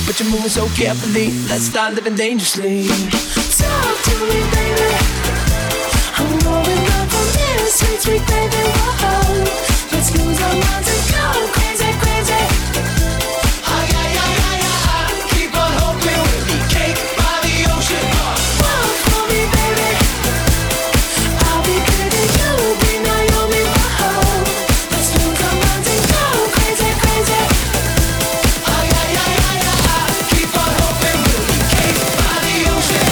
but you're moving so carefully. Let's start living dangerously. Talk to me, baby. I'm rolling up on this sweet, sweet baby. Whoa, let's lose our minds and go crazy, crazy. Ay, ay, ay, ay, ay. Keep on hoping we'll be cake by the ocean. Walk for me, baby. I'll be good and you'll be Naomi. Whoa, let's lose our minds and go crazy, crazy. Ay, ay, ay, ay, ay. Keep on hoping we'll be cake by the ocean.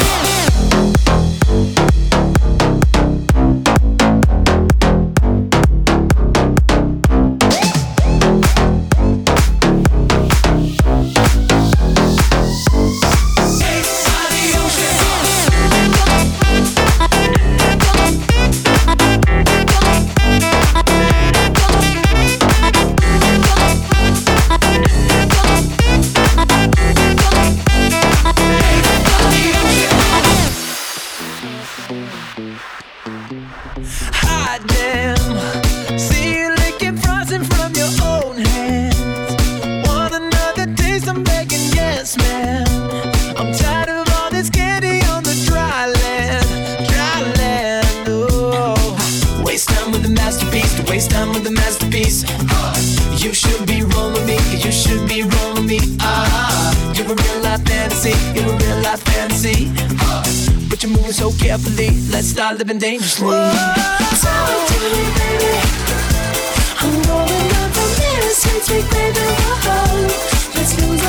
Hot damn, see you licking frosting from your own hands. Want another taste? I'm begging, yes, man. I'm tired of all this candy on the dry land, dry land. Oh, waste time with the masterpiece, to waste time with the masterpiece. You should be rolling me, you should be rolling me. You're a real life fantasy, you're a real life fantasy. But you're moving so carefully. Let's start living dangerously. Talk to me, baby. I'm rolling up on this sweet, sweet baby. Whoa, let's lose